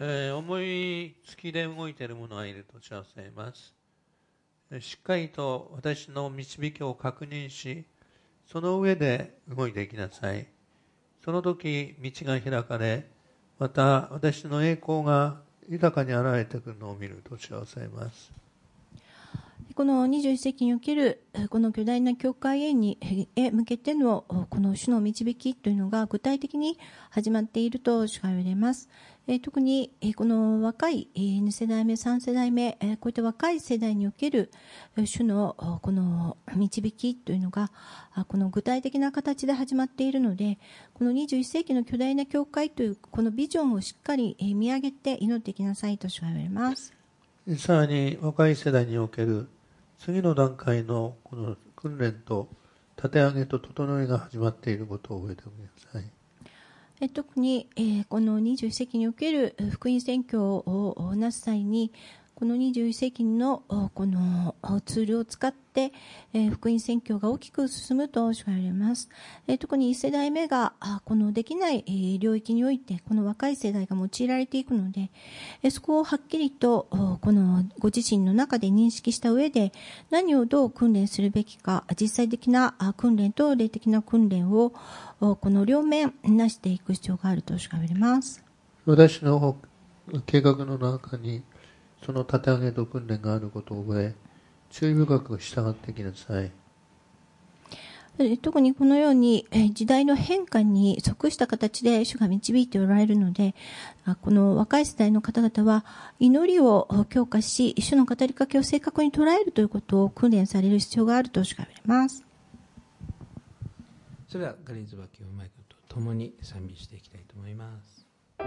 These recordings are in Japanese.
思いつきで動いている者がいると知らせます。しっかりと私の導きを確認し、その上で動いていきなさい。その時、道が開かれ、また私の栄光が豊かに現れてくるのを見ると知らせます。 この21世紀におけるこの巨大な教会へ向けてのこの主の導きというのが具体的に始まっていると主が言われます。特にこの若い2世代目、3世代目、こういった若い世代における主のこの導きというのがこの具体的な形で始まっているので、この21世紀の巨大な教会というこのビジョンをしっかり見上げて祈っていきなさいと主が言われます。 さらに若い世代における次の段階のこの訓練と立て上げと整えが始まっていることを覚えておきなさい。 特にこの21世紀における福音宣教をなす際に、この21世紀のこのツールを使って福音宣教が大きく進むと主が言われます。特に1世代目がこのできない領域においてこの若い世代が用いられていくので、そこをはっきりとこのご自身の中で認識した上で何をどう訓練するべきか、実際的な訓練と霊的な訓練をこの両面なしていく必要があると主が言われます。 私の計画の中にその立て上げと訓練があることを覚え、注意深く従っていきなさい。 特にこのように時代の変化に即した形で主が導いておられるので、この若い世代の方々は祈りを強化し、主の語りかけを正確に捉えるということを訓練される必要があると主が言われます。 それではガリンズバ教マイクと共に賛美していきたいと思います。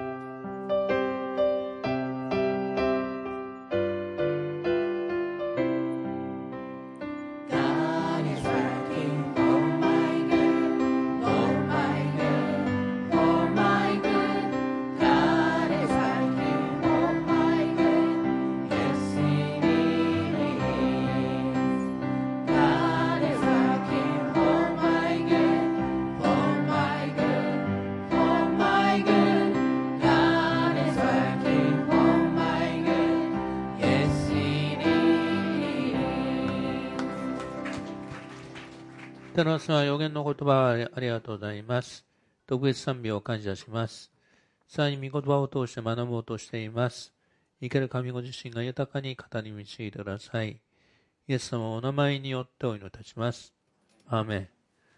天の様予言の言葉をありがとうございます。特別賛美を感謝します。さらに御言葉を通して学ぼうとしています。生ける神ご自身が豊かに語り導いてください。イエス様のお名前によってお祈りいたします。アーメン。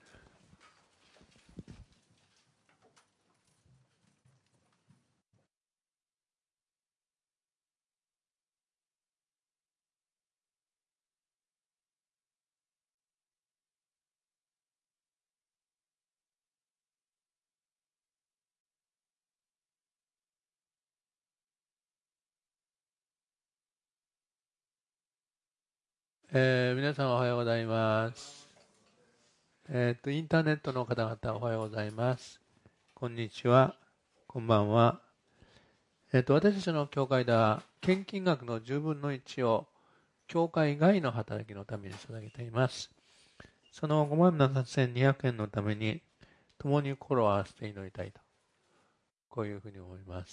皆さんおはようございます。インターネットの方々おはようございます。こんにちは。こんばんは。私たちの教会では献金額の10分の1を教会外の働きのために捧げています。その57,200円のために共に心を合わせて祈りたいと、こういうふうに思います。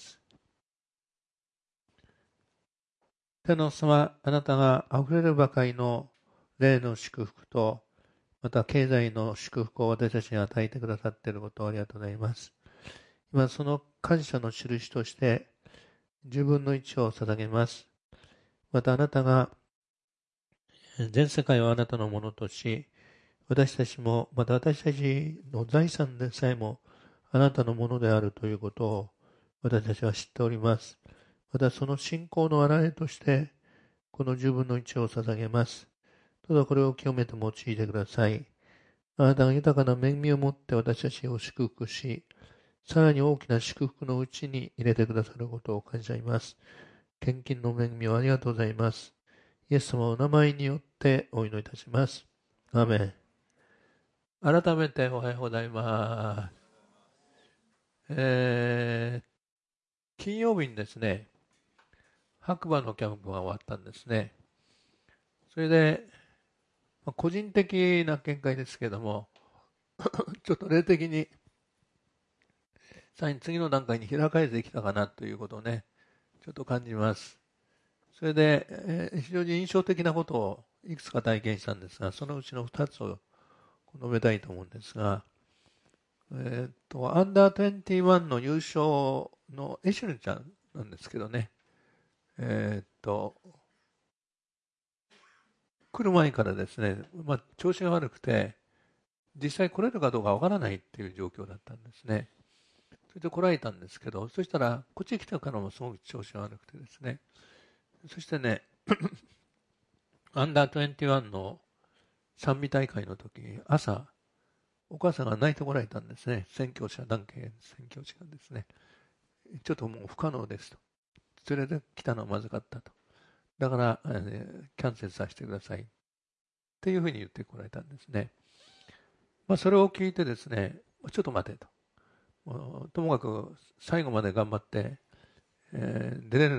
天の様、あなたがあふれるばかりの霊の祝福と、また経済の祝福を私たちに与えてくださっていることをありがとうございます。今その感謝の印として10分の1を捧げます。またあなたが全世界をあなたのものとし、私たちも、また私たちの財産でさえもあなたのものであるということを私たちは知っております。またその信仰の表れとしてこの10分の1を捧げます。どうぞこれを清めて用いてください。あなたが豊かな恵みを持って私たちを祝福し、さらに大きな祝福のうちに入れてくださることを感謝します。献金の恵みをありがとうございます。イエス様のお名前によってお祈りいたします。アーメン。改めておはようございます。金曜日にですね、白馬のキャンプが終わったんですね。それで、個人的な見解ですけども、ちょっと霊的にさらに次の段階に開かれてきたかなということをね、 ちょっと感じます。それで、非常に印象的なことをいくつか体験したんですが、そのうちの2つを述べたいと思うんですが、アンダー21の優勝のエシュルちゃんなんですけどね、来る前からですね、調子が悪くて、実際来れるかどうかわからないっていう状況だったんですね。それで来られたんですけど、そしたら、こっちに来てからもすごく調子が悪くてですね、そしてね、アンダー21の賛美大会の時に朝、お母さんが泣いてこられたんですね。宣教師団系宣教師がですね、ちょっともう不可能ですと。それで来たのはまずかったと。だから、キャンセルさせてください。っていうふうに言ってこられたんですね。それを聞いてですね、ちょっと待てと。ともかく最後まで頑張って、出れ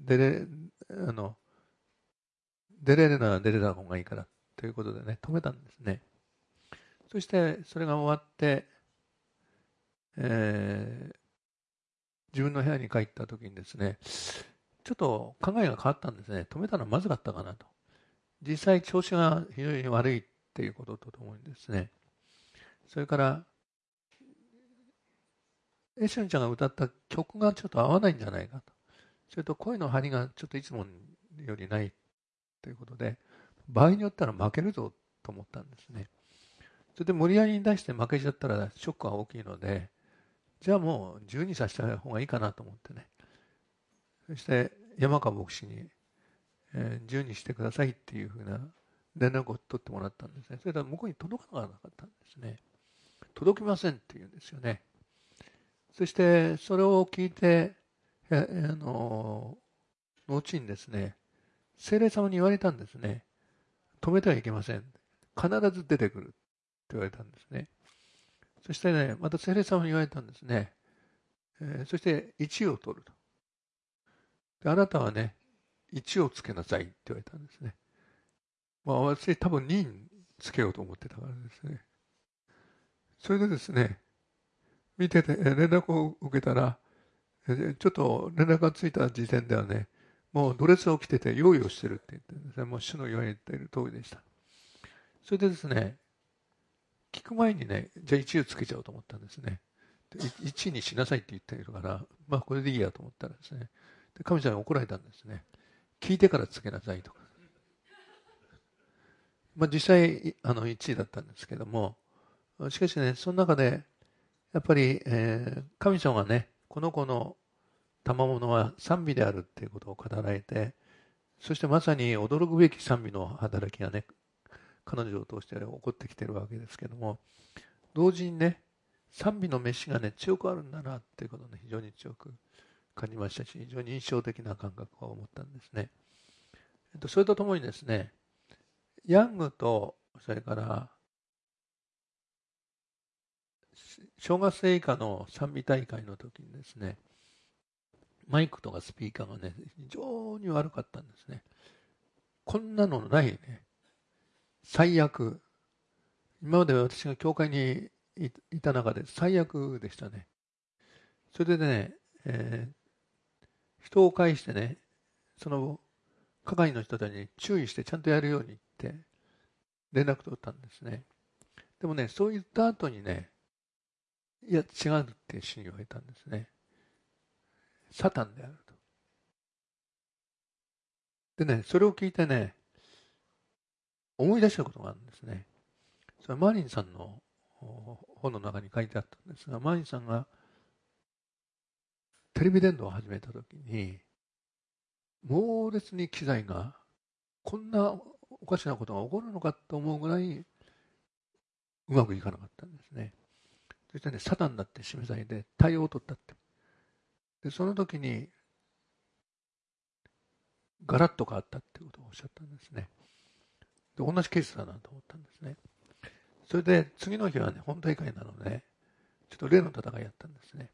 るなら出れた方がいいからということでね、止めたんですね。そしてそれが終わって、自分の部屋に帰った時にですね、ちょっと考えが変わったんですね。止めたのはまずかったかなと。実際調子が非常に悪いっていうこととともにですね、それからエシュンちゃんが歌った曲がちょっと合わないんじゃないかと。それと声の張りがちょっといつもよりないということで、場合によったら負けるぞと思ったんですね。それで無理やりに出して負けちゃったらショックが大きいので、じゃあもう10にさせた方がいいかなと思ってね。そして山川牧師に、10にしてくださいっていうふうな連絡を取ってもらったんですね。それから向こうに届かなかったんですね。届きませんって言うんですよね。そしてそれを聞いて、後にですね、聖霊様に言われたんですね。止めてはいけません。必ず出てくるって言われたんですね。そしてね、また聖霊様に言われたんですね。そして1位を取ると。であなたはね、1をつけなさいって言われたんですね。私多分2につけようと思ってたからですね。それでですね、見てて連絡を受けたら、ちょっと連絡がついた時点ではね、もうドレスを着てて用意をしてるって言ってるんですね。もう主の言われている通りでした。それでですね、聞く前にね、じゃあ1をつけちゃおうと思ったんですね。1にしなさいって言っているから、これでいいやと思ったらですね、で神様に怒られたんですね。聞いてからつけなさいとか。実際1位だったんですけども、しかしね、その中で、やっぱり、神様がね、この子の賜物は賛美であるっていうことを語られて、そしてまさに驚くべき賛美の働きがね、彼女を通して起こってきてるわけですけども、同時にね、賛美の飯がね、強くあるんだなっていうことをね、非常に強く感じましたし、非常に印象的な感覚を持ったんですね。それとともにですね、ヤングと、それから小学生以下の賛美大会の時にですね、マイクとかスピーカーがね、非常に悪かったんですね。こんなのないね。最悪。今まで私が教会にいた中で最悪でしたね。それでね、人を介してね、その係の人たちに注意してちゃんとやるように言って連絡取ったんですね。でもね、そう言った後にね、いや違うって主に言われたんですね。サタンであると。でね、それを聞いてね、思い出したことがあるんですね。それはマリンさんの本の中に書いてあったんですが、マリンさんがテレビ伝道を始めた時に、猛烈に機材がこんなおかしなことが起こるのかと思うぐらいうまくいかなかったんですね。そしてね、サタンだって示されて対応を取ったって。で、その時にガラッと変わったっていうことをおっしゃったんですね。で、同じケースだなと思ったんですね。それで次の日はね、本大会なので、ちょっと例の戦いやったんですね。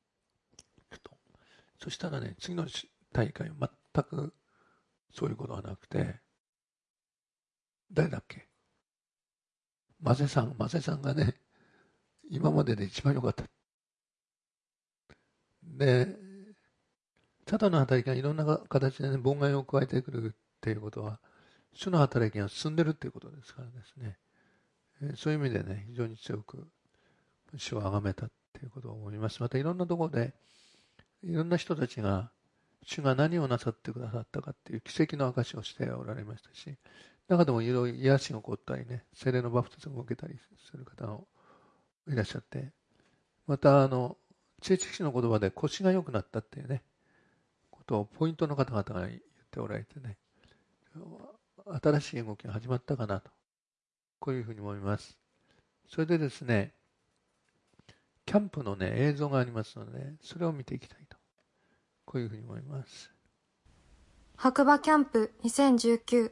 そしたらね、次の大会は全くそういうことはなくて、誰だっけ、マセさんがね、今までで一番良かった。で、 サタンの働きがいろんな形で、ね、妨害を加えてくるっていうことは、主の働きが進んでるっていうことですからですね。そういう意味でね、非常に強く主を崇めたっていうことを思います。またいろんなところで、いろんな人たちが、主が何をなさってくださったかっていう奇跡の証しをしておられましたし、中でもいろいろ癒しが起こったりね、聖霊のバプテスマを受けたりする方もいらっしゃって、また知恵知識の言葉で腰が良くなったっていうね、ことをポイントの方々が言っておられてね、新しい動きが始まったかなと、こういうふうに思います。それでですね、キャンプのね、映像がありますので、それを見ていきたいと、こういうふうに思います。 白馬キャンプ2019。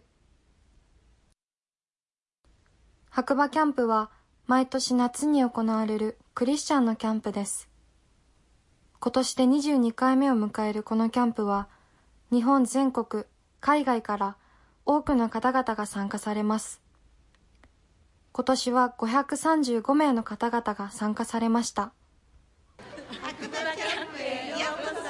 白馬キャンプは毎年夏に行われるクリスチャンのキャンプです。今年で22回目を迎えるこのキャンプは、日本全国、海外から多くの方々が参加されます。今年は535名の方々が参加されました。 白馬キャンプへようこそ。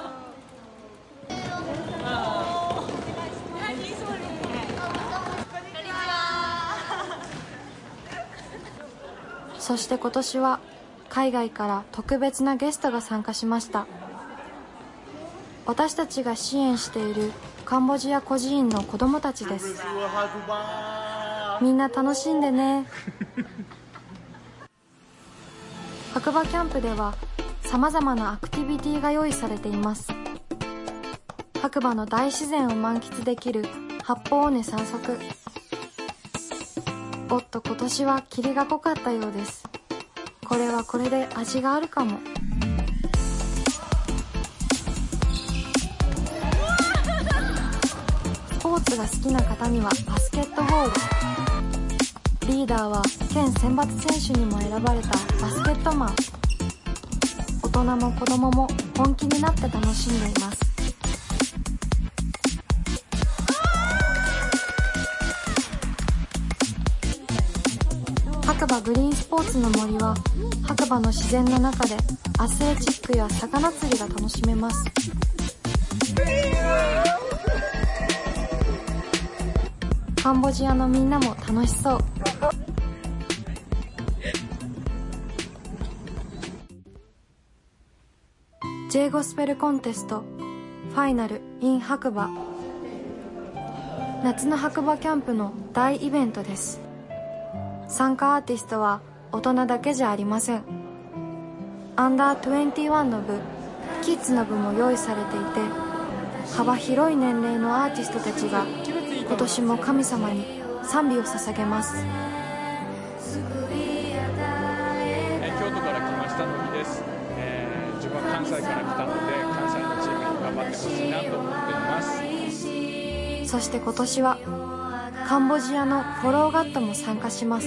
そして今年は海外から特別なゲストが参加しました。私たちが支援しているカンボジア孤児院の子どもたちです。みんな楽しんでね。白馬キャンプではさまざまなアクティビティが用意されています。白馬の大自然を満喫できる八方尾根散策。おっと、今年は霧が濃かったようです。これはこれで味があるかも。スポーツが好きな方にはバスケットボール。リーダーは県選抜選手にも選ばれたバスケットマン。大人も子供も本気になって楽しんでいます。白馬グリーンスポーツの森は白馬の自然の中でアスレチックや魚釣りが楽しめます。カンボジアのみんなも楽しそう。Jゴスペルコンテストファイナル in 白馬。夏の白馬キャンプの大イベントです。参加アーティストは大人だけじゃありません。アンダー21の部、キッズの部も用意されていて、幅広い年齢のアーティストたちが今年も神様に賛美を捧げます。 京都から来ましたのりです。自分は関西から来たので、関西のチームに頑張ってほしいなと思っています。 そして今年はカンボジアのフォローガットも参加します。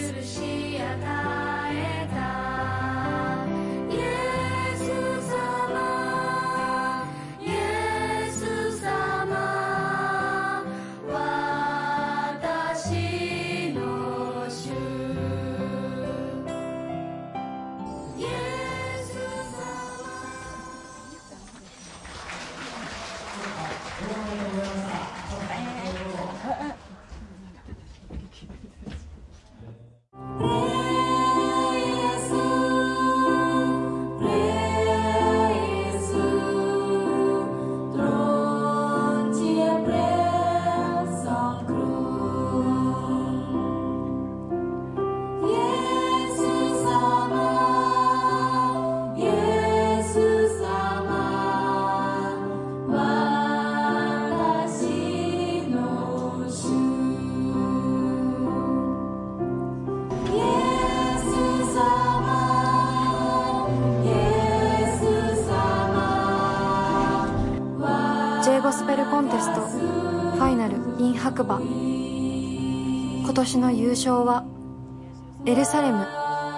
ゴスペルコンテストファイナル in 白馬。今年の優勝はエルサレム。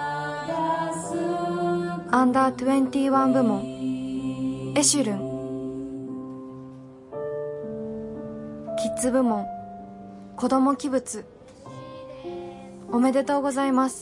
アンダー21部門エシュルン。キッズ部門子ども器物。おめでとうございます。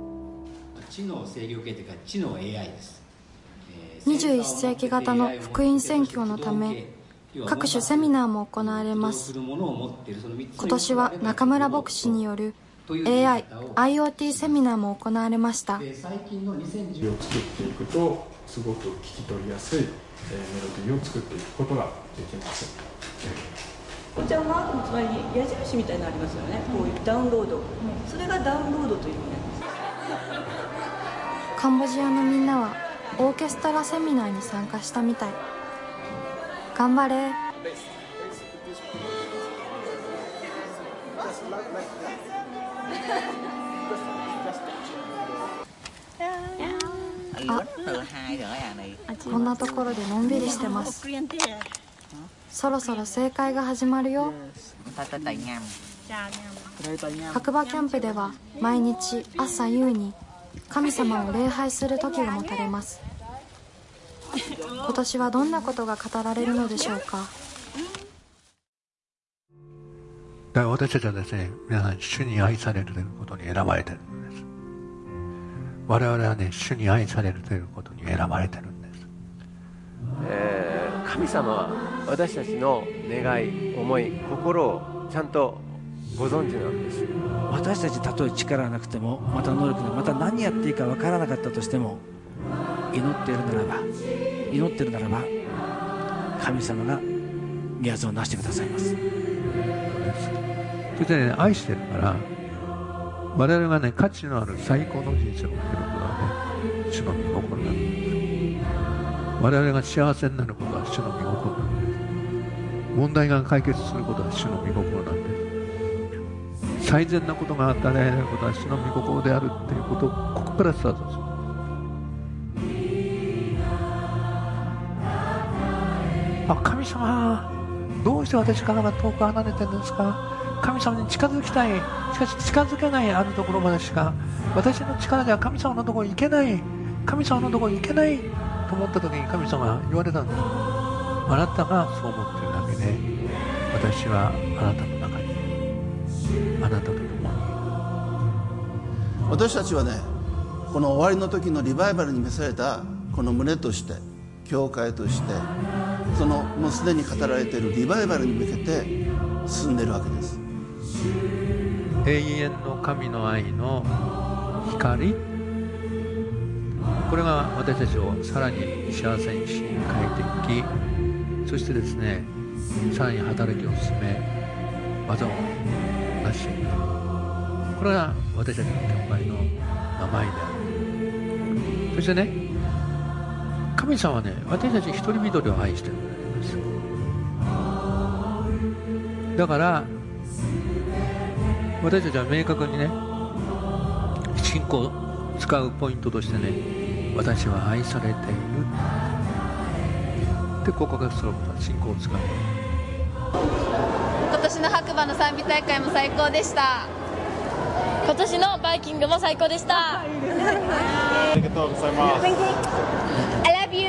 知能制御系というか知能 AI です。 21世紀型の福音宣教のため各種セミナーも行われます。今年は中村牧師による AI、IoT セミナーも行われました。 最近の2010を作っていくとすごく聞き取りやすいメロディーを作っていくことができます。 こちらのマークの隣に矢印みたいなのありますよね。こういうダウンロード、それがダウンロードという意味なんです。 カンボジアのみんなはオーケストラセミナーに参加したみたい。頑張れ。こんなところでのんびりしてます。そろそろ正解が始まるよ。白馬キャンプでは毎日朝夕に神様を礼拝する時が持たれます。今年はどんなことが語られるのでしょうか。 私たちはですね、皆さん主に愛されるということに選ばれているのです。我々はね、主に愛されるということに選ばれているんです。 神様は私たちの願い、思い、心をちゃんとご存知なんです。 私たちたとえ力がなくても、また能力がまた何やっていいか分からなかったとしても、祈っているならば神様が宮津をなしてくださいます。 そしてね、愛してるから我々がね、価値のある最高の人生を送ることはね、主の御心なんです。我々が幸せになることは主の御心なんです。問題が解決することは主の御心なんです。最善なことが与えられることは主の御心であるっていうことをここからスタートする。神様、どうして私からは遠く離れてるんですか。神様に近づきたい。しかし近づけないあるところまでしか私の力では神様のところに行けない。神様のところに行けないと思った時に神様が言われたんです。あなたがそう思っているだけで私はあなたの中にあなたと共に。 私たちはね、この終わりの時のリバイバルに召されたこの胸として教会としてそのもうすでに語られているリバイバルに向けて進んでいるわけです。 永遠の神の愛の光、これが私たちをさらに幸せにし変えていき、そしてですね、さらに働きを進め技を成していく。これが私たちの教会の名前である。そしてね、神様はね、私たち一人一人を愛しているんです。だから私たちは明確にね、信仰を使うポイントとしてね、私は愛されているって告白することは信仰を使う。 今年の白馬の賛美大会も最高でした。今年のバイキングも最高でした。ありがとうございます。 I love you。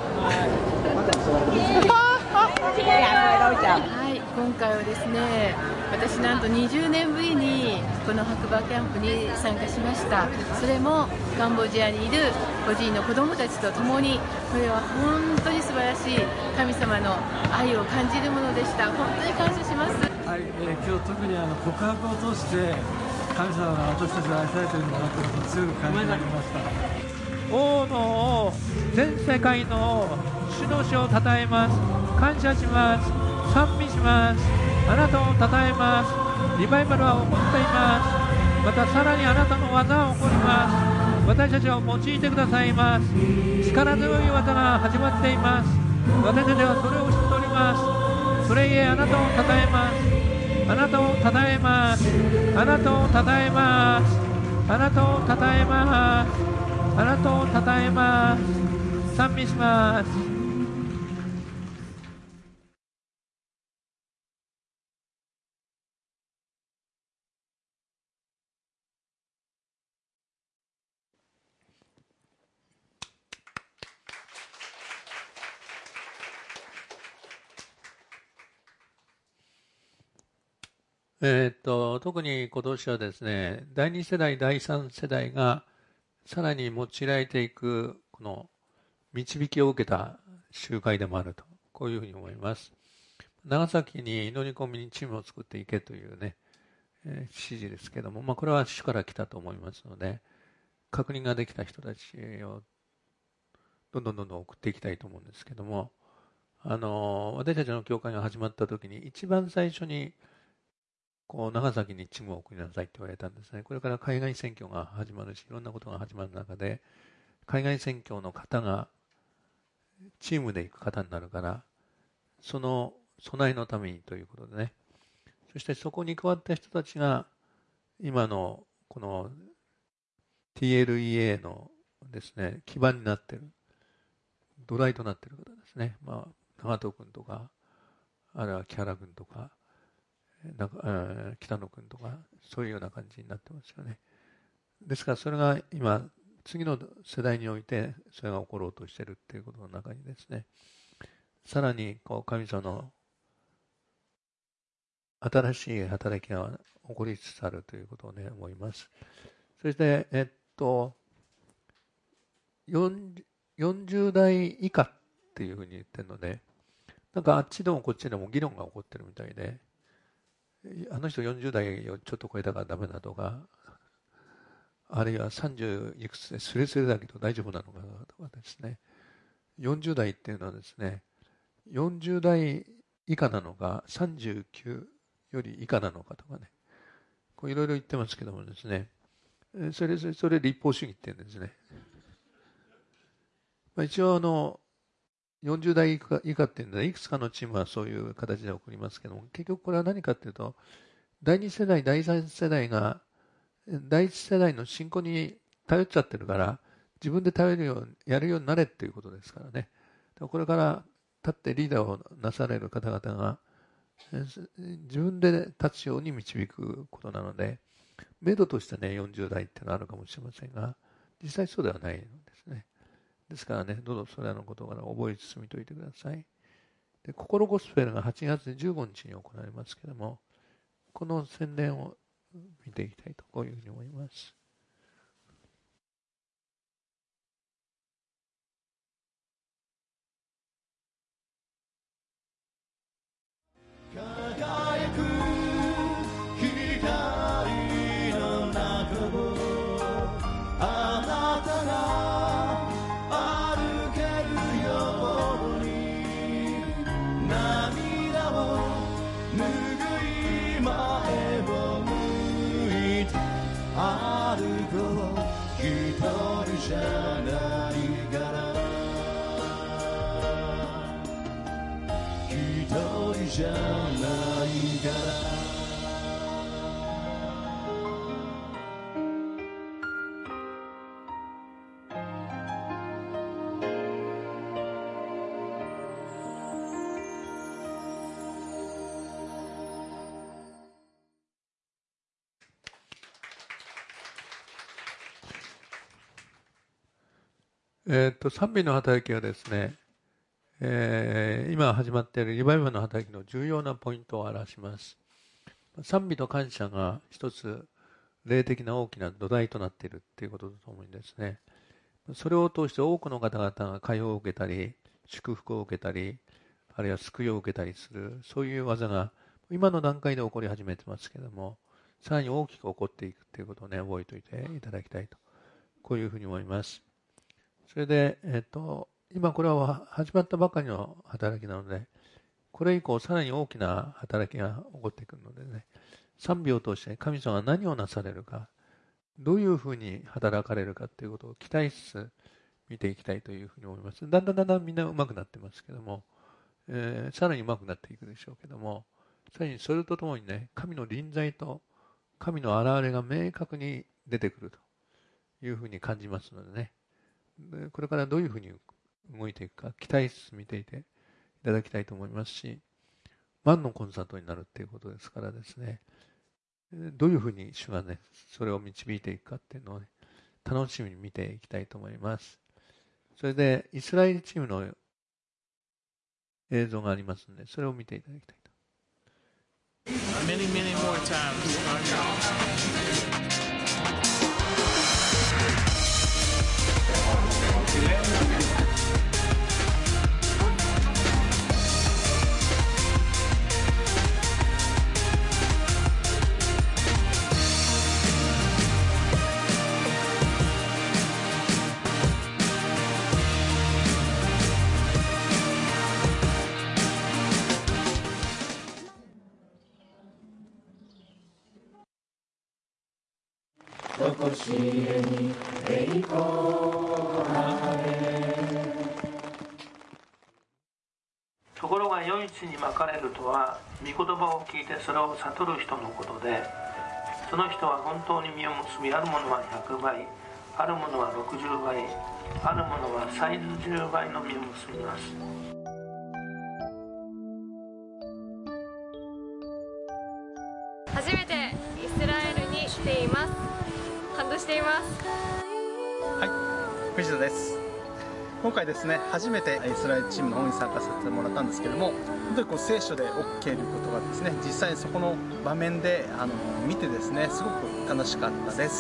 はい、今回はですね、私なんと20年ぶりにこの白馬キャンプに参加しました。それもカンボジアにいる個人の子どもたちと共に、これは本当に素晴らしい神様の愛を感じるものでした。本当に感謝します。 はい、今日特に告白を通して神様が私たちを愛されているんだなということを強く感じられました。 王の王、全世界の王、主の主をたたえます。感謝します。賛美します。あなたをたたえます。リバイバルは起こっています。またさらにあなたの技は起こります。私たちを用いてくださいます。力強い技が始まっています。私たちはそれを知っております。それゆえあなたをたたえます。あなたをたたえます。あなたをたたえます。あなたをたたえます。あなたをたたえます。賛美します。特に今年はですね、第2世代、第3世代がさらに用いられていくこの導きを受けた集会でもあると、こういうふうに思います。長崎に祈り込みにチームを作っていけというね、指示ですけども、これは主から来たと思いますので、確認ができた人たちをどんどん送っていきたいと思うんですけども、私たちの教会が始まった時に一番最初に長崎にチームを送りなさいって言われたんですね。これから海外選挙が始まるし、いろんなことが始まる中で、海外選挙の方がチームで行く方になるから、その備えのためにということでね、そしてそこに加わった人たちが今のこの TLEA のですね、基盤になっている、土台となっている方ですね。長門君とか、あるいは木原君とか、北野君とか、そういうような感じになってますよね。ですからそれが今、次の世代においてそれが起ころうとしているということの中にですね、さらに神様の新しい働きが起こりつつあるということをね、思います。そして、40代以下っていうふうに言ってるので、なんかあっちでもこっちでも議論が起こってるみたいで、あの人40代をちょっと超えたからダメだとか、あるいは30いくつでスレスレだけど大丈夫なのかとかですね、40代っていうのはですね、40代以下なのか39より以下なのかとかね、いろいろ言ってますけどもですね、それ立法主義って言うんですね。一応40代以下っていうのは、いくつかのチームはそういう形で送りますけども、結局これは何かっていうと、第2世代、第3世代が、第1世代の信仰に頼っちゃってるから、自分でやるようになれっていうことですからね。これから立ってリーダーをなされる方々が、自分で立つように導くことなので、目処としてね、40代っていうのはあるかもしれませんが、実際そうではないのですね。ですからね、どうぞそれらのことから覚え進みといてください。で、心ゴスペルが8月15日に行われますけれども、この宣伝を見ていきたいと、こういうふうに思います。 輝く光の中をあなたが歩けるように涙を拭い前を向いて歩こう一人じゃないから一人じゃないから賛美の働きはですね、今始まっているリバイバルの働きの重要なポイントを表します。賛美と感謝が一つ霊的な大きな土台となっているということとともにですね、それを通して多くの方々が解放を受けたり、祝福を受けたり、あるいは救いを受けたりする、そういう技が今の段階で起こり始めてますけれども、さらに大きく起こっていくということをね、覚えておいていただきたいと、こういうふうに思います。それで、今これは始まったばかりの働きなので、これ以降さらに大きな働きが起こってくるのでね、賛美を通して神様が何をなされるか、どういうふうに働かれるかということを期待しつつ見ていきたいというふうに思います。だんだんみんな上手くなってますけども、さらに上手くなっていくでしょうけども、さらにそれとともにね、神の臨在と神の現れが明確に出てくるというふうに感じますのでね、これからどういうふうに動いていくか期待しつつ見ていていただきたいと思いますし、万のコンサートになるっていうことですからですね、どういうふうに主がね、それを導いていくかっていうのをね、楽しみに見ていきたいと思います。それでイスラエルチームの映像がありますので、それを見ていただきたいと。 Many more times. とこしえに栄光あれ。 ところが良い地にまかれるとは、御言葉を聞いてそれを悟る人のことで、その人は本当に実を結び、あるものは100倍、あるものは60倍、あるものは30倍の実を結びます。 初めてイスラエルに来ています。感動しています。 はい、藤田です。今回ですね、初めてイスラエルチームの方に参加させてもらったんですけども、本当に聖書で OK ることがですね、実際にそこの場面で見てですね、すごく楽しかったです。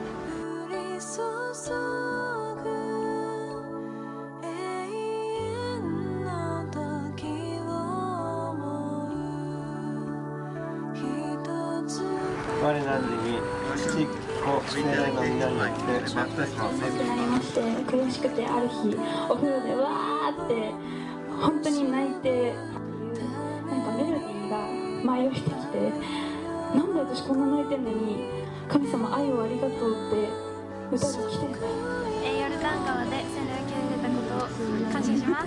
我らに父子聖霊の皆によってバプテスマを受けなりまして、苦しくてある日お風呂でわーって本当に泣いて、なんかメロディーが舞い降りてきて、なんで私こんな泣いてんのに神様愛をありがとうって歌が来て、 ヨルダン川で洗礼を受け入れたことを感謝します。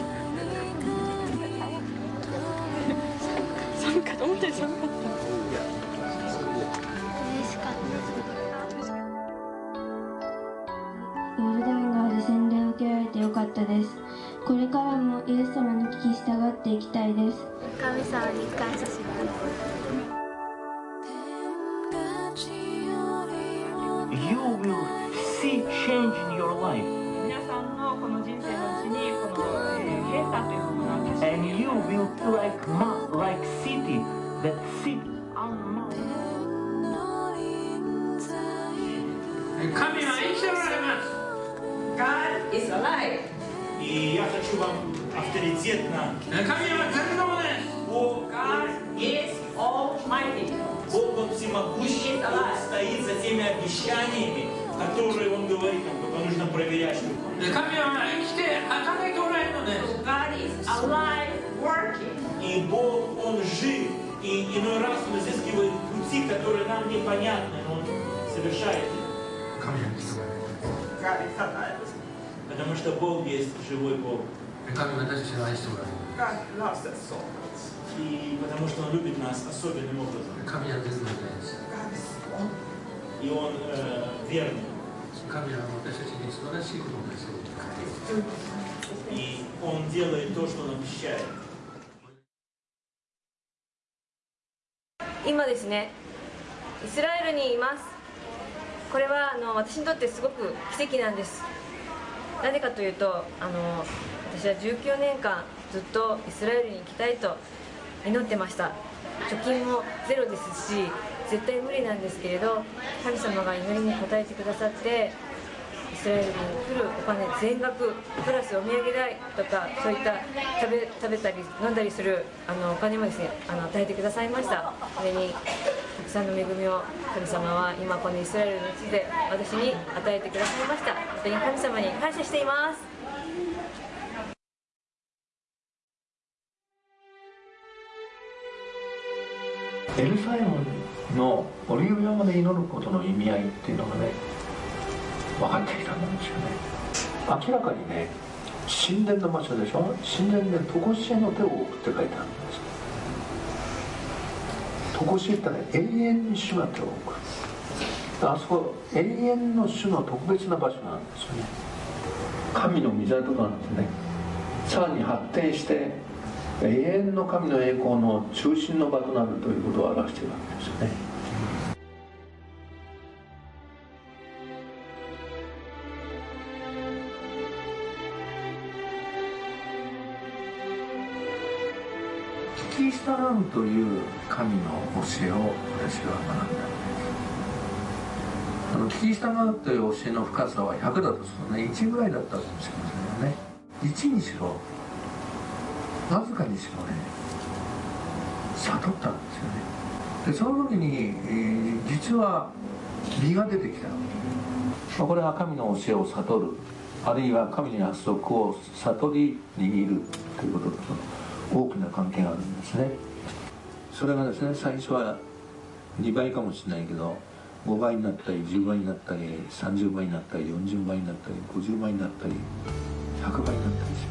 寒かった、思ったより寒かった。 ヨルダン川で洗礼を受けられてよかったです。これからもイエス様に聞き従っていきたいです。 神様に感謝します。 You will see change in your life. 皆さんのこの人生のうちにこの変化というものが確か And に you will feel like city that sit on mountain. 神は生きておられます。 God is alive. И я хочу вам авторитетно. God is almighty. Бог, Он всемогущий, Он стоит за теми обещаниями, которые Он говорит нам, только нужно проверять. God is alive, working. И Бог, Он жив, и иной раз Он изыскивает пути, которые нам непонятны, но Он совершает их. Потому что Бог есть живой Бог. God loves us so much. И потому что Он любит нас особенным образом. И Он верный. И Он делает то, что Он обещает. 今ですね、イスラエルにいます。これは私にとってすごく奇跡なんです。なぜかというと私は19年間ずっとイスラエルに行きたいと祈ってました。貯金もゼロですし絶対無理なんですけれど、神様が祈りに応えてくださって、イスラエルに来るお金全額プラスお土産代とか、そういった食べたり飲んだりするお金もですね与えてくださいました。それにたくさんの恵みを神様は今このイスラエルの地で私に与えてくださいました。本当に神様に感謝しています。 エルサレムのオリーブ山で祈ることの意味合いっていうのがね、分かってきたんですよね。明らかにね、神殿の場所でしょ、神殿で常しえの手を置くって書いてあるんです。常しえってね、永遠に主が手を置く。あそこ永遠の主の特別な場所なんですよね。神の御座となんですね。さらに発展して永遠の神の栄光の中心の場となるということを表しているわけですよね。キリストラムという神の教えを私は学んだんです。キリストラムという教えの深さは100だとするとね、1ぐらいだったかもしれませんよね。1にしろわずかにしろね、悟ったんですよね。でその時に、実は実が出てきた。これは神の教えを悟る、あるいは神の約束を悟り握るということと大きな関係があるんですね。それがですね、最初は2倍かもしれないけど、 5倍になったり10倍になったり30倍になったり40倍になったり50倍になったり100倍になったり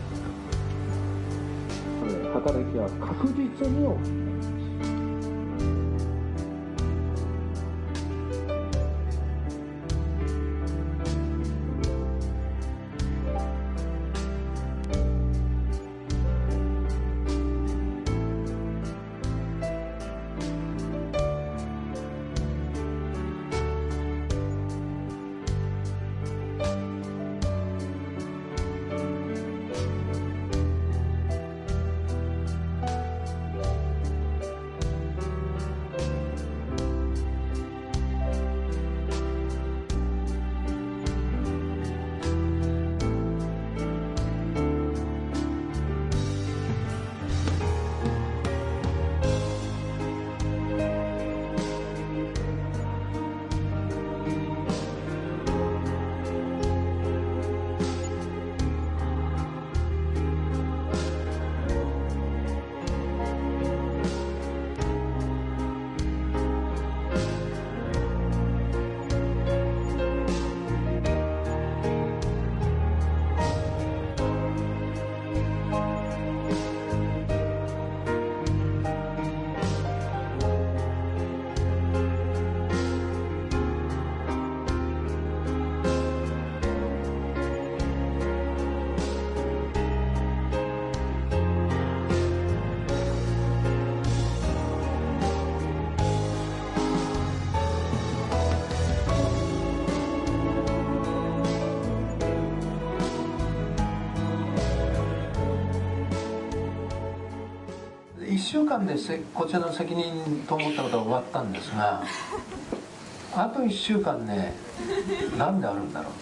します。働きは確実に起きる。1週間でこちらの責任と思ったことは終わったんですが、あと1週間ね、なんであるんだろう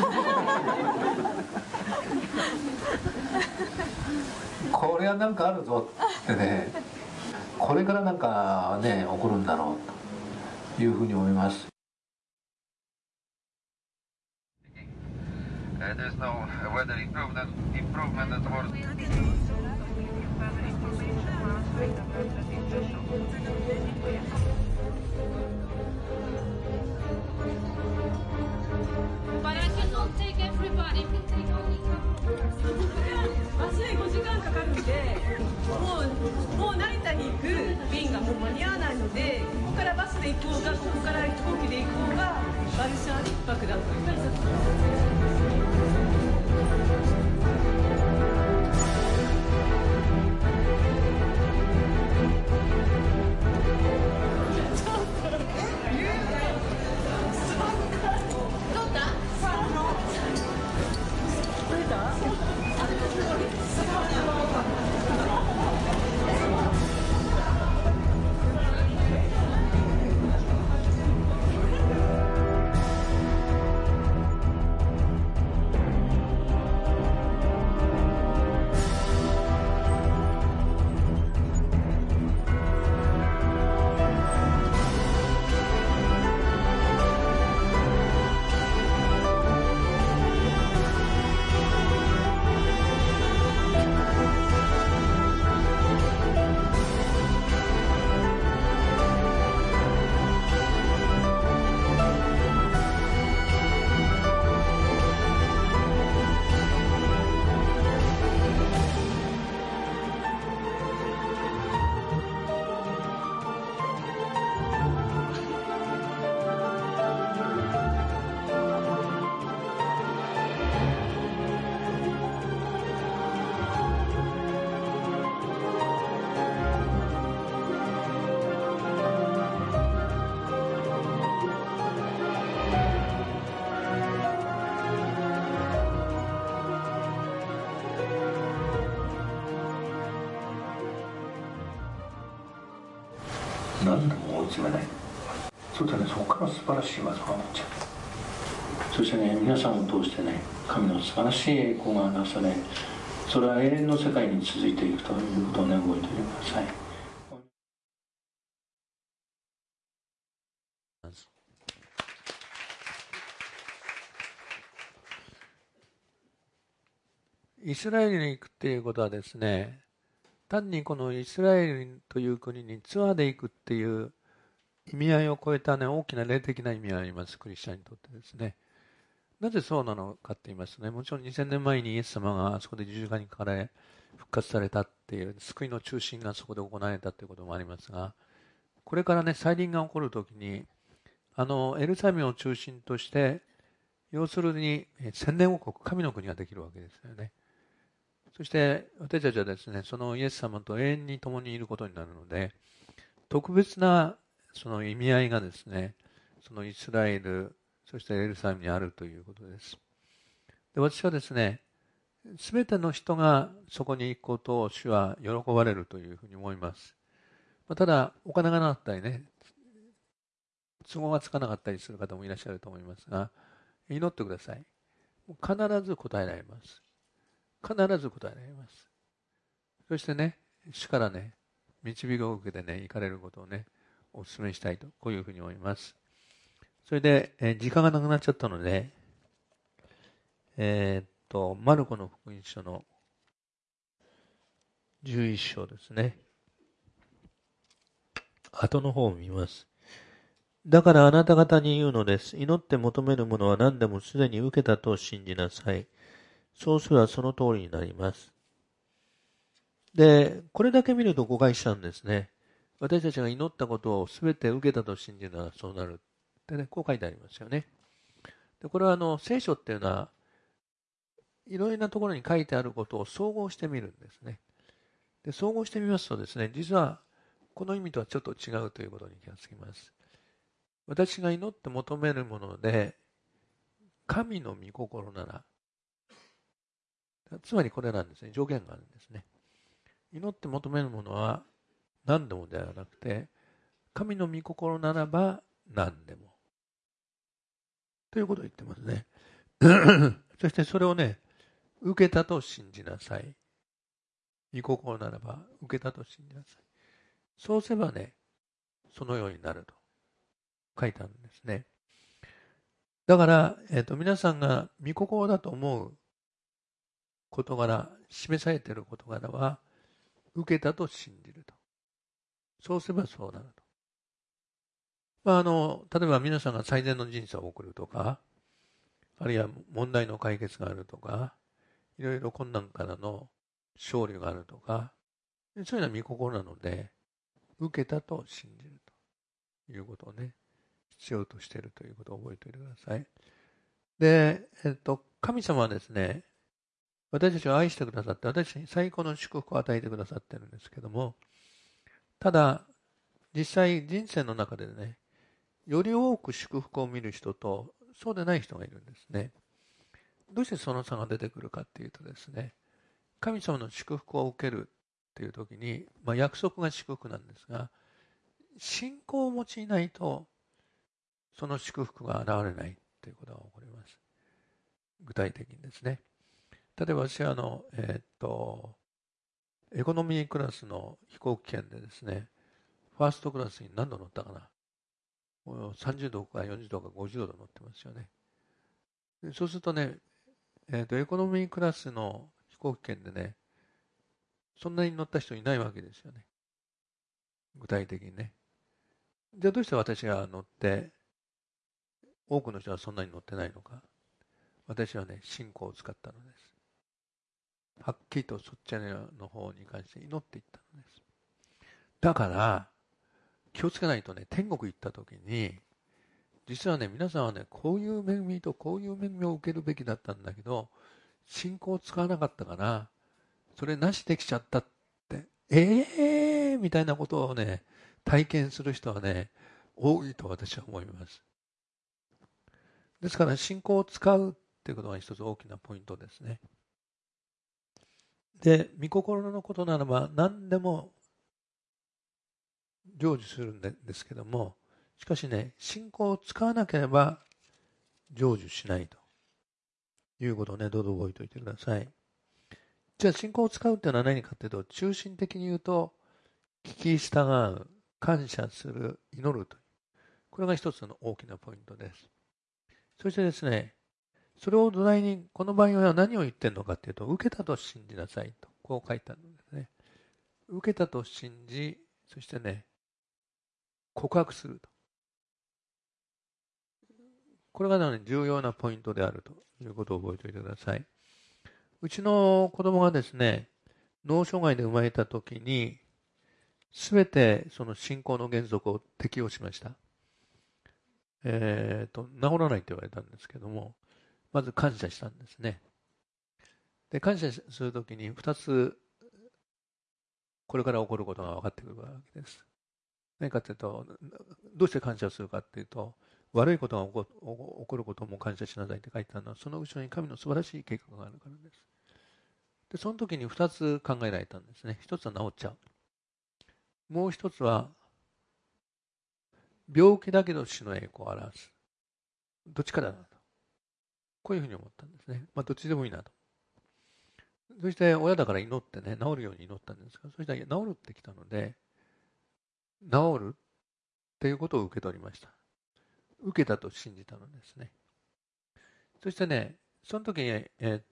これはなんかあるぞってね、これからなんかね起こるんだろうというふうに思います。 There's no weather improvement at all. バスで5時間かかるんで、もう成田に行く便がもう間に合わないので、ここからバスで行こうが、ここから飛行機で行こうが、ワルシャワに1泊だと言います。 何度も追い詰めない。そうだね、そこから素晴らしい技が持っちゃう。そしてね、皆さんを通してね、神の素晴らしい栄光がなされ、それは永遠の世界に続いていくということをね、覚えておいてください。 イスラエルに行くっていうことはですね、単にこのイスラエルという国にツアーで行くっていう意味合いを超えたね、大きな霊的な意味があります、クリスチャンにとってですね。なぜそうなのかって言いますとね、もちろん2000年前にイエス様があそこで十字架にかかれ復活されたっていう救いの中心がそこで行われたということもありますが、これからね、再臨が起こるときに、エルサレムを中心として、要するに千年王国、神の国ができるわけですよね。そして私たちはですね、そのイエス様と永遠に共にいることになるので、特別なその意味合いがですね、そのイスラエル、そしてエルサレムにあるということです。で、私はですね、すべての人がそこに行くことを主は喜ばれるというふうに思います。ただ、お金がなかったりね、都合がつかなかったりする方もいらっしゃると思いますが、祈ってください。必ず答えられます。必ず答えられます。そしてね、主からね、導きを受けてね、行かれることをね、お勧めしたいと、こういうふうに思います。それで、時間がなくなっちゃったので、マルコの福音書の11章ですね。後の方を見ます。だからあなた方に言うのです。祈って求めるものは何でもすでに受けたと信じなさい。そうすればその通りになります。で、これだけ見ると誤解しちゃうんですね。私たちが祈ったことを全て受けたと信じるならそうなるってね、こう書いてありますよね。で、これは聖書っていうのは、いろいろなところに書いてあることを総合してみるんですね。で、総合してみますとですね、実はこの意味とはちょっと違うということに気がつきます。私が祈って求めるもので、神の御心なら、つまりこれなんですね、条件があるんですね。祈って求めるものは何でもではなくて、神の御心ならば何でも。ということを言ってますね。そしてそれをね、受けたと信じなさい。御心ならば受けたと信じなさい。そうすればね、そのようになると書いてあるんですね。だから、皆さんが御心だと思う事柄、示されている事柄は、受けたと信じると。そうすればそうなると。例えば皆さんが最善の人生を送るとか、あるいは問題の解決があるとか、いろいろ困難からの勝利があるとか、そういうのは御心なので、受けたと信じるということをね、必要としているということを覚えておいてください。で、神様はですね、私たちを愛してくださって、私たちに最高の祝福を与えてくださっているんですけども、ただ、実際人生の中でね、より多く祝福を見る人と、そうでない人がいるんですね。どうしてその差が出てくるかっていうとですね、神様の祝福を受けるっていう時に、約束が祝福なんですが、信仰を用いないと、その祝福が現れないということが起こります。具体的にですね。例えば私はエコノミークラスの飛行機券でですね、ファーストクラスに何度乗ったかな。30度か40度か50度乗ってますよね。そうするとね、エコノミークラスの飛行機券でね、そんなに乗った人いないわけですよね。具体的にね。じゃあどうして私が乗って、多くの人はそんなに乗ってないのか。私はね、信仰を使ったのです。はっきりとそっちの方に関して祈っていったのです。だから、気をつけないとね、天国行った時に、実はね、皆さんはね、こういう恵みとこういう恵みを受けるべきだったんだけど、信仰を使わなかったから、それなしできちゃったって、みたいなことをね、体験する人はね、多いと私は思います。ですから、信仰を使うっていうことが一つ大きなポイントですね。で、御心のことならば何でも成就するんですけども、しかしね、信仰を使わなければ成就しないということをね、どうぞ覚えておいてください。じゃあ信仰を使うっていうのは何かというと、中心的に言うと、聞き従う、感謝する、祈るという。これが一つの大きなポイントです。そしてですね、それを土台に、この場合は何を言ってるのかというと、受けたと信じなさいと、こう書いてあるんですね。受けたと信じ、そしてね、告白すると。 これが、ね、重要なポイントであるということを覚えておいてください。うちの子供がですね、脳障害で生まれたときに、すべてその信仰の原則を適用しました。治らないと言われたんですけども、まず感謝したんですね。で、感謝するときに2つ、これから起こることが分かってくるわけです。何かというと、どうして感謝するかというと、悪いことが起こることも感謝しなさいって書いてあるのは、その後ろに神の素晴らしい計画があるからです。で、その時に2つ考えられたんですね。1つは治っちゃう。もう1つは、病気だけど主の栄光を表す。どっちかだなと。こういうふうに思ったんですね。どっちでもいいなと。そして親だから祈ってね、治るように祈ったんですが、そしたら治るってきたので、治るっていうことを受け取りました。受けたと信じたのですね。そしてね、その時に、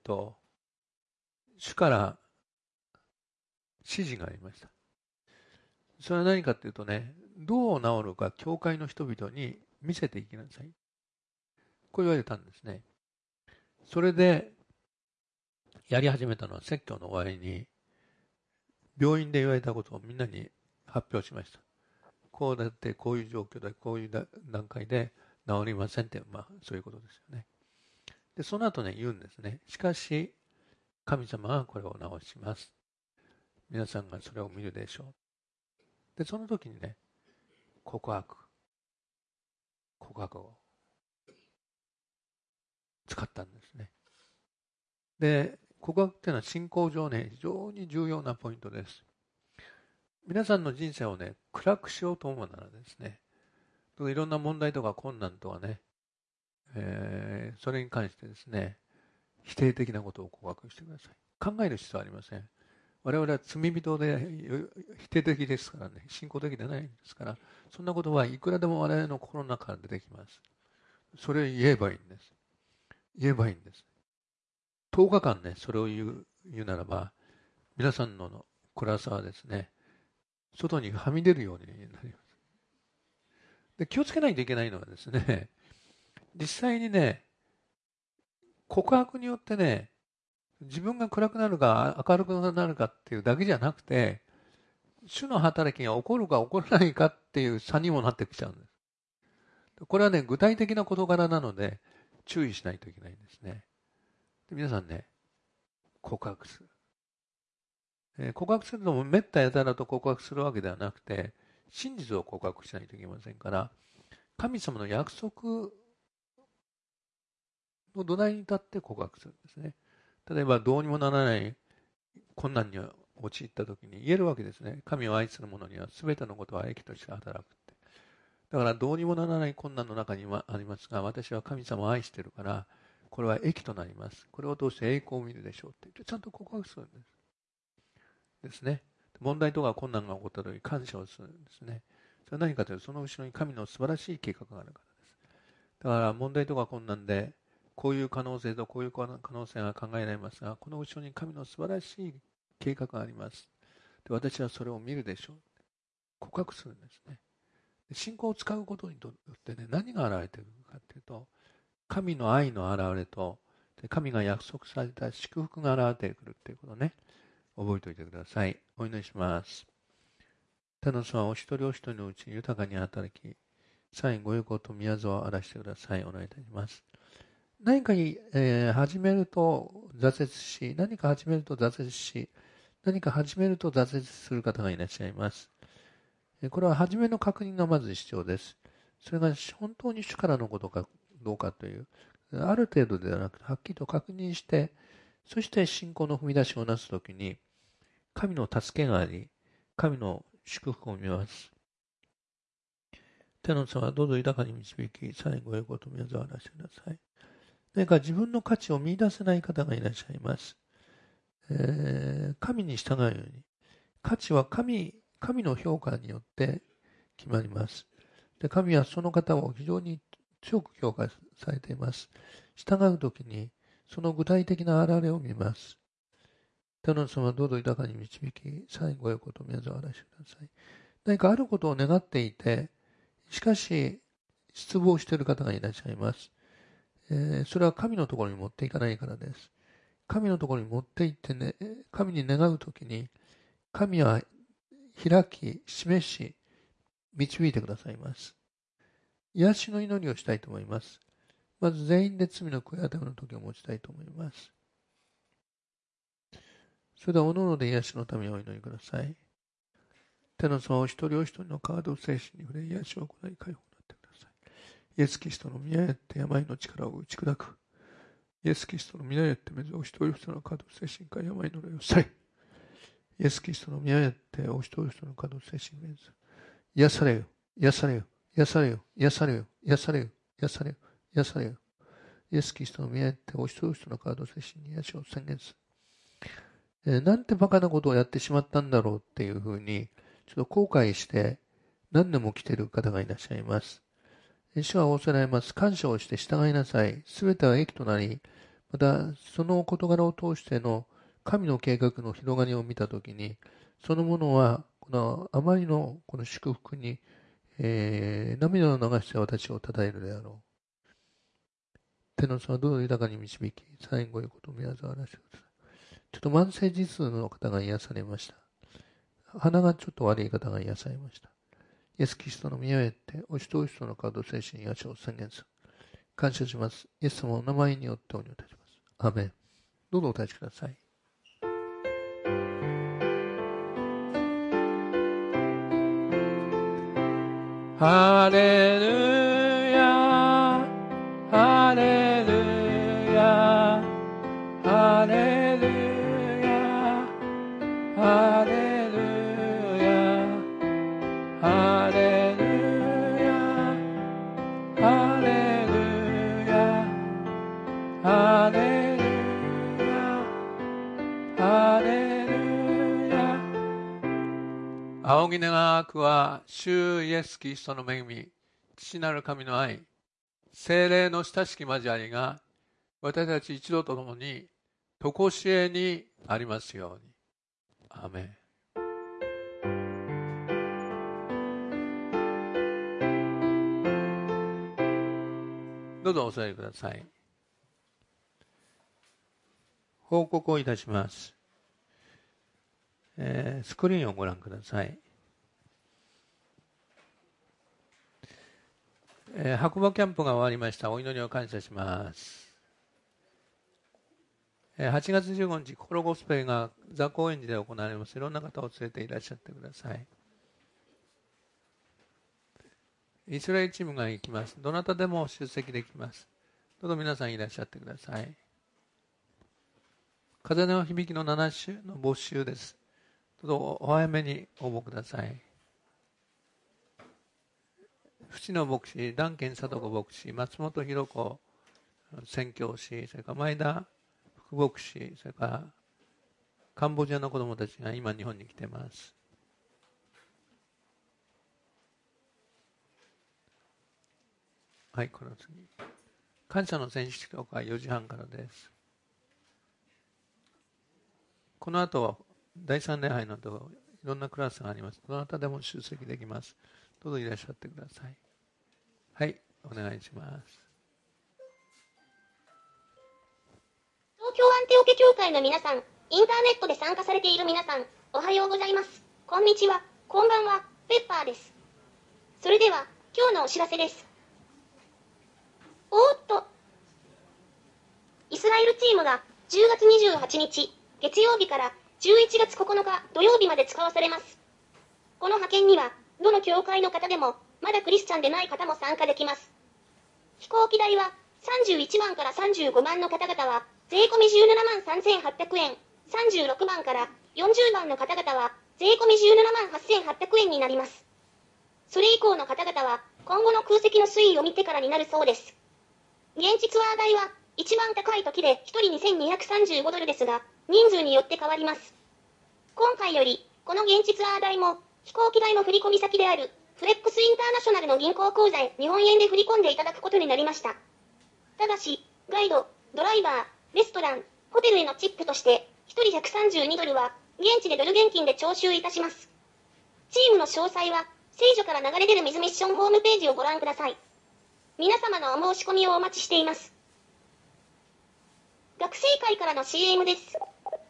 主から指示がありました。それは何かというとね、どう治るか教会の人々に見せていきなさい。こう言われたんですね。それでやり始めたのは説教の終わりに病院で言われたことをみんなに発表しました。こうだってこういう状況でこういう段階で治りませんって、そういうことですよね。で、その後ね、言うんですね。しかし神様はこれを治します。皆さんがそれを見るでしょう。で、その時にね、告白を使ったんですね。で、告白っていうのは信仰上ね、非常に重要なポイントです。皆さんの人生をね、暗くしようと思うならですね、いろんな問題とか困難とかね、それに関してですね、否定的なことを告白してください。考える必要はありません。我々は罪人で否定的ですからね、信仰的でないんですから、そんなことはいくらでも我々の心の中から出てきます。それを言えばいいんです。言えばいいんです。10日間ね、それを言うならば、皆さんの暗さはですね、外にはみ出るようになります。で、気をつけないといけないのはですね、実際にね、告白によってね、自分が暗くなるか明るくなるかっていうだけじゃなくて、主の働きが起こるか起こらないかっていう差にもなってきちゃうんです。これはね、具体的な事柄なので注意しないといけないんですね。で、皆さんね、告白する。告白するのもめったやたらと告白するわけではなくて、真実を告白しないといけませんから、神様の約束の土台に立って告白するんですね。例えばどうにもならない困難に陥った時に言えるわけですね。神を愛する者には全てのことは益として働くって。だからどうにもならない困難の中にはありますが、私は神様を愛しているから、これは益となります。これを通して栄光を見るでしょうって言ってちゃんと告白するんですね。問題とか困難が起こった時に感謝をするんですね。それは何かというと、その後ろに神の素晴らしい計画があるからです。だから問題とか困難でこういう可能性とこういう可能性が考えられますが、この後ろに神の素晴らしい計画があります。で、私はそれを見るでしょう。告白するんですね。で、信仰を使うことによってね、何が現れているかというと、神の愛の現れと、神が約束された祝福が現れてくるということをね、覚えておいてください。お祈りします。天の様、お一人お一人のうちに豊かに働き、さえご栄光と宮沢を荒らしてください。お願いいたします。何か始めると挫折し、何か始めると挫折し、何か始めると挫折する方がいらっしゃいます。これは初めの確認がまず必要です。それが本当に主からのことかどうかという、ある程度ではなくて、はっきりと確認して、そして信仰の踏み出しをなすときに、神の助けがあり、神の祝福を見ます。天の様はどうぞ豊かに導き、さえご栄光と宮沢を荒らしてください。何か自分の価値を見出せない方がいらっしゃいます。神に従うように。価値は神の評価によって決まります。で、神はその方を非常に強く評価されています。従うときに、その具体的な現れを見ます。天の様はどうぞ豊かに導き、さえご栄光と宮沢を荒らしてください。何かあることを願っていて、しかし失望している方がいらっしゃいます。 それは神のところに持っていかないからです。神のところに持って行ってね、神に願うときに、神は開き、示し、導いてくださいます。癒しの祈りをしたいと思います。まず全員で罪の悔い改めの時を持ちたいと思います。それでは、おのおので癒しのためにお祈りください。天の様お一人お一人の体を精神に触れ、癒しを行い、解放になってください。イエス・キリストの宮へって病の力を打ち砕く。イエス・キリストの宮へってお一人お一人の体を精神から病の霊を去れ。イエス・キリストの宮へってお一人お一人の体を精神に癒されよ、癒されよ、癒されよ、癒されよ、癒されよ、癒されよ、癒されよ。イエス・キリストの宮へってお一人お一人の体を精神に癒しを宣言する。なんてバカなことをやってしまったんだろうっていうふうに、ちょっと後悔して何年も来ている方がいらっしゃいます。主は仰せられます。感謝をして従いなさい。すべては益となり、またその事柄を通しての神の計画の広がりを見たときに、そのものはこのあまりのこの祝福に、涙を流して私を称えるであろう。天の様どうぞ豊かに導き、最後いうことを宮沢らしてください。ちょっと慢性時痛の方が癒されました。鼻がちょっと悪い方が癒されました。イエス・キリストの宮へってお一人お一人の体を精神に癒しを宣言する。感謝します。イエス様のお名前によってお祈りいたします。アーメン。どうぞお立ちください。ハレルヤ、ハレルヤ、ハレルヤ、ハレルヤ、ハレルヤ、ハレルヤ、ハレルヤ、ハレルヤ。仰ぎ願くは主イエス・キリストの恵み、父なる神の愛、聖霊の親しき交わりが私たち一同と共に常しえにありますように。アーメン。どうぞお座りください。報告をいたします。スクリーンをご覧ください。白馬キャンプが終わりました。お祈りを感謝します。8月15日、心ゴスペルが座高円寺で行われます。いろんな方を連れていらっしゃってください。イスラエルチームが行きます。どなたでも出席できます。どうぞ皆さんいらっしゃってください。風の響きの7週の募集です。どうぞお早めに応募ください。淵野牧師、ダンケン貞子牧師、松本博子宣教師、それから前田副牧師、それからカンボジアの子どもたちが今日本に来ています。はい、この次。感謝の選手とか4時半からです。この後は第3礼拝のといろんなクラスがあります。どなたでも出席できます。どうぞいらっしゃってください。はい、お願いします。 東京アンテオケ教会の皆さん、インターネットで参加されている皆さん、おはようございます。こんにちは、こんばんは、ペッパーです。それでは、今日のお知らせです。おーっと。イスラエルチームが10月28日、月曜日から11月9日土曜日まで使わされます。この派遣には、どの教会の方でも、まだクリスチャンでない方も参加できます。飛行機代は、31万から35万の方々は、税込み17万3800円、36万から40万の方々は、税込み17万8800円になります。それ以降の方々は、今後の空席の推移を見てからになるそうです。現地ツアー代は、一番高い時で1人2235ドルですが、人数によって変わります。今回より、この現地ツアー代も、飛行機代の振込先である、フレックスインターナショナルの銀行口座へ日本円で振り込んでいただくことになりました。ただし、ガイド、ドライバー、レストラン、ホテルへのチップとして、1人132ドルは、現地でドル現金で徴収いたします。チームの詳細は、聖書から流れ出る水ミッションホームページをご覧ください。皆様のお申し込みをお待ちしています。 学生会からの CM です。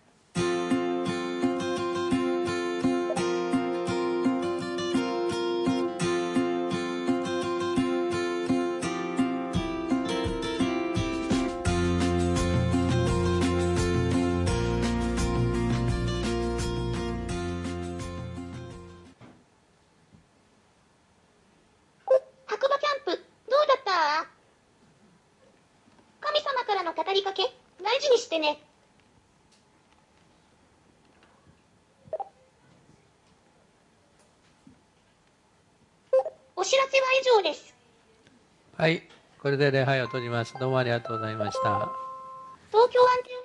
白馬キャンプ、どうだった？神様からの語りかけ、大事にしてね。お知らせは以上です。 はい、これで礼拝を閉じます。どうもありがとうございました。 東京アンテオ